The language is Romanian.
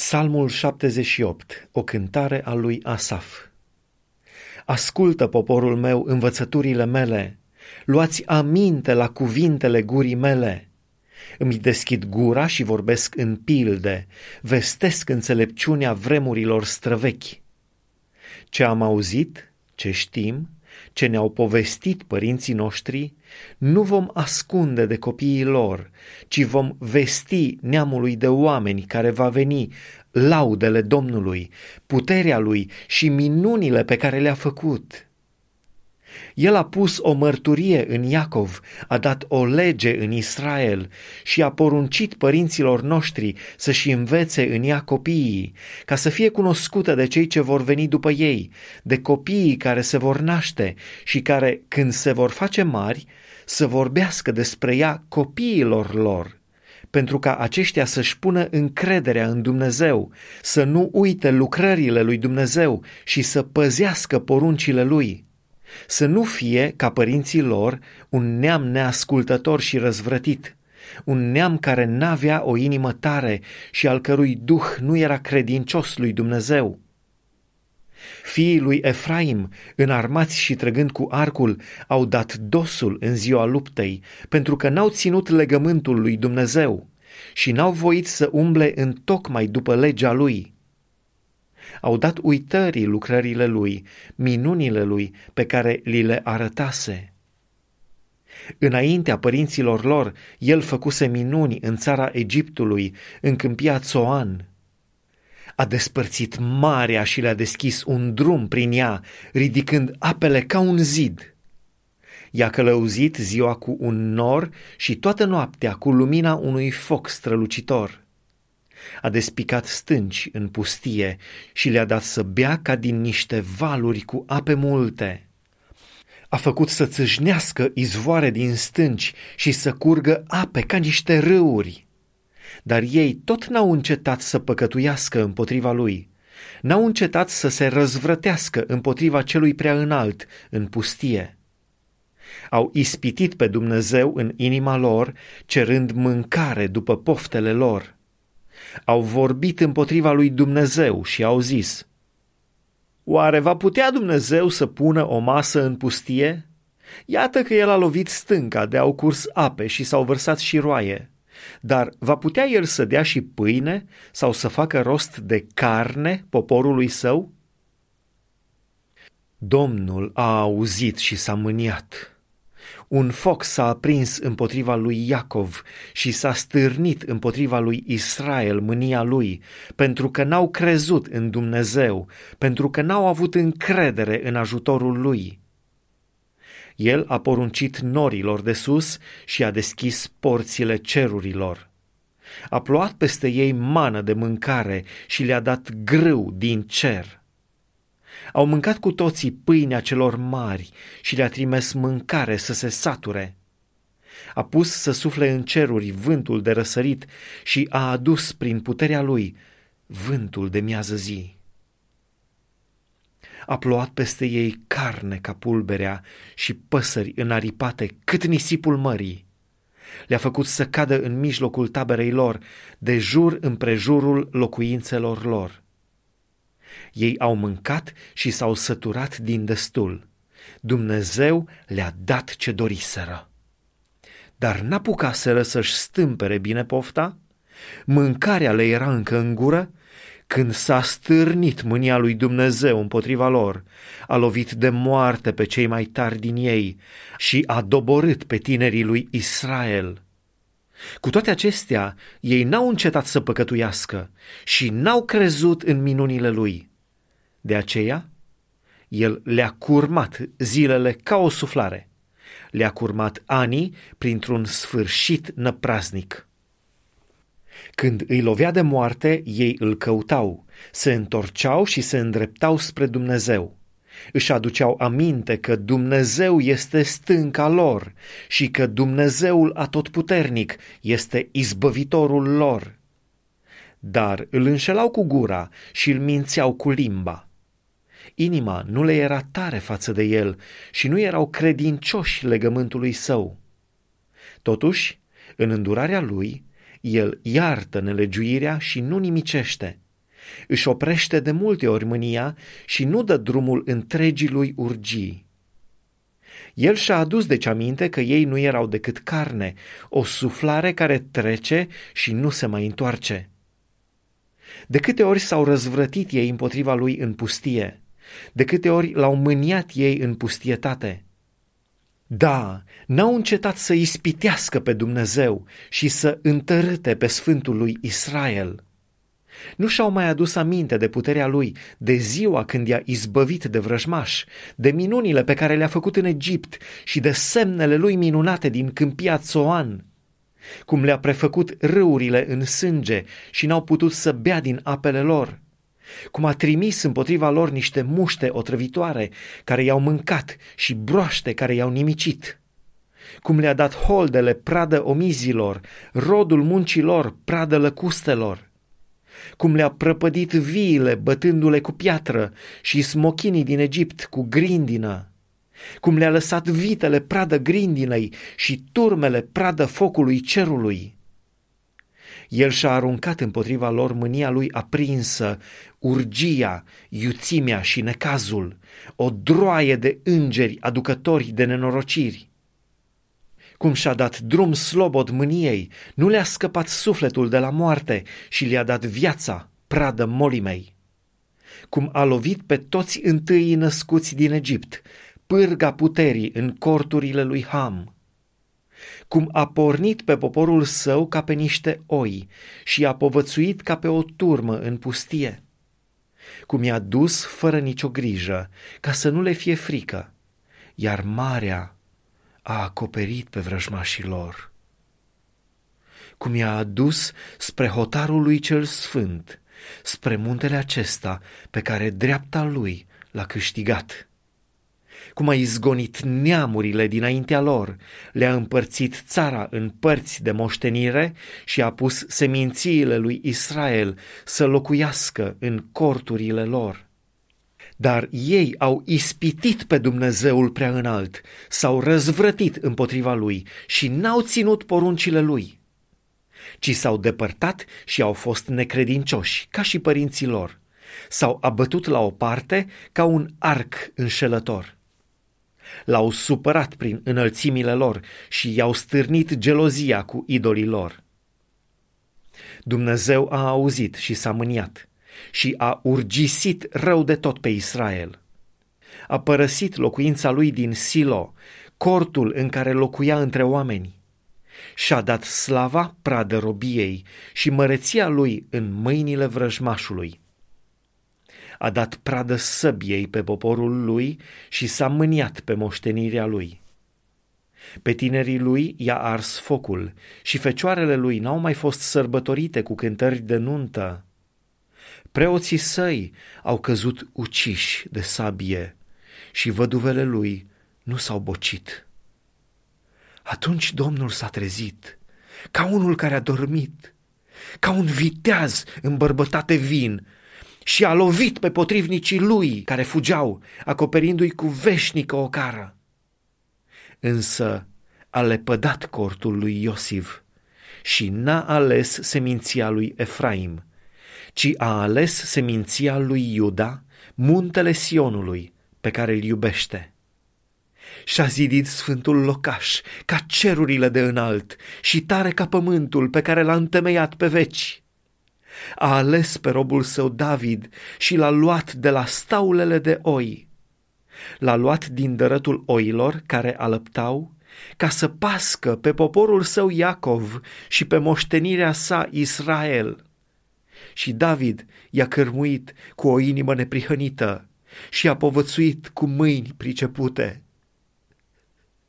Psalmul 78, o cântare a lui Asaf. Ascultă, poporul meu, învățăturile mele, luați aminte la cuvintele gurii mele. Îmi deschid gura și vorbesc în pilde, vestesc înțelepciunea vremurilor străvechi. Ce am auzit, ce știm, ce ne-au povestit părinții noștri, nu vom ascunde de copiii lor, ci vom vesti neamului de oameni care va veni laudele Domnului, puterea lui și minunile pe care le-a făcut. El a pus o mărturie în Iacov, a dat o lege în Israel și a poruncit părinților noștri să-și învețe în ea copiii, ca să fie cunoscută de cei ce vor veni după ei, de copiii care se vor naște și care, când se vor face mari, să vorbească despre ea copiilor lor, pentru ca aceștia să-și pună încrederea în Dumnezeu, să nu uite lucrările lui Dumnezeu și să păzească poruncile lui. Să nu fie, ca părinții lor, un neam neascultător și răzvrătit, un neam care n-avea o inimă tare și al cărui duh nu era credincios lui Dumnezeu. Fiii lui Efraim, înarmați și trăgând cu arcul, au dat dosul în ziua luptei, pentru că n-au ținut legământul lui Dumnezeu și n-au voit să umble întocmai după legea lui. Au dat uitării lucrările lui, minunile lui pe care li le arătase. Înaintea părinților lor, el făcuse minuni în țara Egiptului, în câmpia Țoan. A despărțit marea și le-a deschis un drum prin ea, ridicând apele ca un zid. I-a călăuzit ziua cu un nor și toată noaptea cu lumina unui foc strălucitor. A despicat stânci în pustie și le-a dat să bea ca din niște valuri cu ape multe. A făcut să țâșnească izvoare din stânci și să curgă ape ca niște râuri. Dar ei tot n-au încetat să păcătuiască împotriva lui, n-au încetat să se răzvrătească împotriva celui prea înalt în pustie. Au ispitit pe Dumnezeu în inima lor, cerând mâncare după poftele lor. Au vorbit împotriva lui Dumnezeu și au zis: oare va putea Dumnezeu să pună o masă în pustie? Iată că el a lovit stânca de au curs ape și s-au vărsat șiroaie. Dar va putea el să dea și pâine sau să facă rost de carne poporului său? Domnul a auzit și s-a mâniat. Un foc s-a aprins împotriva lui Iacov și s-a stârnit împotriva lui Israel mânia lui, pentru că n-au crezut în Dumnezeu, pentru că n-au avut încredere în ajutorul lui. El a poruncit norilor de sus și a deschis porțile cerurilor. A plouat peste ei mană de mâncare și le-a dat grâu din cer. Au mâncat cu toții pâinea celor mari și le-a trimis mâncare să se sature. A pus să sufle în ceruri vântul de răsărit și a adus prin puterea lui vântul de miază zi. A plouat peste ei carne ca pulberea și păsări înaripate cât nisipul mării. Le-a făcut să cadă în mijlocul taberei lor, de jur împrejurul locuințelor lor. Ei au mâncat și s-au săturat din destul. Dumnezeu le-a dat ce doriseră. Dar n-apucaseră să-și stâmpere bine pofta? Mâncarea le era încă în gură? Când s-a stârnit mânia lui Dumnezeu împotriva lor, a lovit de moarte pe cei mai tari din ei și a doborât pe tinerii lui Israel. Cu toate acestea, ei n-au încetat să păcătuiască și n-au crezut în minunile lui. De aceea, el le-a curmat zilele ca o suflare, le-a curmat anii printr-un sfârșit năpraznic. Când îi lovea de moarte, ei îl căutau, se întorceau și se îndreptau spre Dumnezeu. Își aduceau aminte că Dumnezeu este stânca lor și că Dumnezeul Atotputernic este izbăvitorul lor. Dar îl înșelau cu gura și îl mințeau cu limba. Inima nu le era tare față de el și nu erau credincioși legământului său. Totuși, în îndurarea lui, el iartă nelegiuirea și nu nimicește. Își oprește de multe ori mânia și nu dă drumul întregii lui urgii. El și-a adus deci aminte că ei nu erau decât carne, o suflare care trece și nu se mai întoarce. De câte ori s-au răzvrătit ei împotriva lui în pustie, de câte ori l-au mâniat ei în pustietate. Da, n-au încetat să ispitească pe Dumnezeu și să întărâte pe Sfântul lui Israel. Nu și-au mai adus aminte de puterea lui, de ziua când i-a izbăvit de vrăjmași, de minunile pe care le-a făcut în Egipt și de semnele lui minunate din câmpia Țoan, cum le-a prefăcut râurile în sânge și n-au putut să bea din apele lor, cum a trimis împotriva lor niște muște otrăvitoare care i-au mâncat și broaște care i-au nimicit, cum le-a dat holdele pradă omizilor, rodul muncilor pradă lăcustelor, cum le-a prăpădit viile bătându-le cu piatră și smochinii din Egipt cu grindină, cum le-a lăsat vitele pradă grindinei și turmele pradă focului cerului. El și-a aruncat împotriva lor mânia lui aprinsă, urgia, iuțimea și necazul, o droaie de îngeri aducători de nenorociri. Cum și-a dat drum slobod mâniei, nu le-a scăpat sufletul de la moarte și le-a dat viața, pradă molimei. Cum a lovit pe toți întâii născuți din Egipt, pârga puterii în corturile lui Ham. Cum a pornit pe poporul său ca pe niște oi și i-a povățuit ca pe o turmă în pustie. Cum i-a dus fără nicio grijă, ca să nu le fie frică, iar marea a acoperit pe vrăjmașii lor. Cum i-a adus spre hotarul lui cel sfânt, spre muntele acesta pe care dreapta lui l-a câștigat. Cum a izgonit neamurile dinaintea lor, le-a împărțit țara în părți de moștenire și a pus semințiile lui Israel să locuiască în corturile lor. Dar ei au ispitit pe Dumnezeul Preaînalt, s-au răzvrătit împotriva lui și n-au ținut poruncile lui, ci s-au depărtat și au fost necredincioși, ca și părinții lor, s-au abătut la o parte ca un arc înșelător. L-au supărat prin înălțimile lor și i-au stârnit gelozia cu idolii lor. Dumnezeu a auzit și s-a mâniat și a urgisit rău de tot pe Israel. A părăsit locuința lui din Silo, cortul în care locuia între oameni. Și-a dat slava pradă robiei și măreția lui în mâinile vrăjmașului. A dat pradă săbiei pe poporul lui și s-a mâniat pe moștenirea lui. Pe tinerii lui i-a ars focul și fecioarele lui n-au mai fost sărbătorite cu cântări de nuntă. Preoții săi au căzut uciși de sabie și văduvele lui nu s-au bocit. Atunci Domnul s-a trezit, ca unul care a dormit, ca un viteaz îmbărbătat de vin, și a lovit pe potrivnicii lui care fugeau, acoperindu-i cu veșnică ocară. Însă a lepădat cortul lui Iosif și n-a ales seminția lui Efraim, ci a ales seminția lui Iuda, muntele Sionului, pe care îl iubește. Și-a zidit sfântul locaș ca cerurile de înalt și tare ca pământul pe care l-a întemeiat pe veci. A ales pe robul său David și l-a luat de la staulele de oi. L-a luat din dărătul oilor care alăptau, ca să pască pe poporul său Iacov și pe moștenirea sa Israel. Și David i-a cărmuit cu o inimă neprihănită și a povățuit cu mâini pricepute.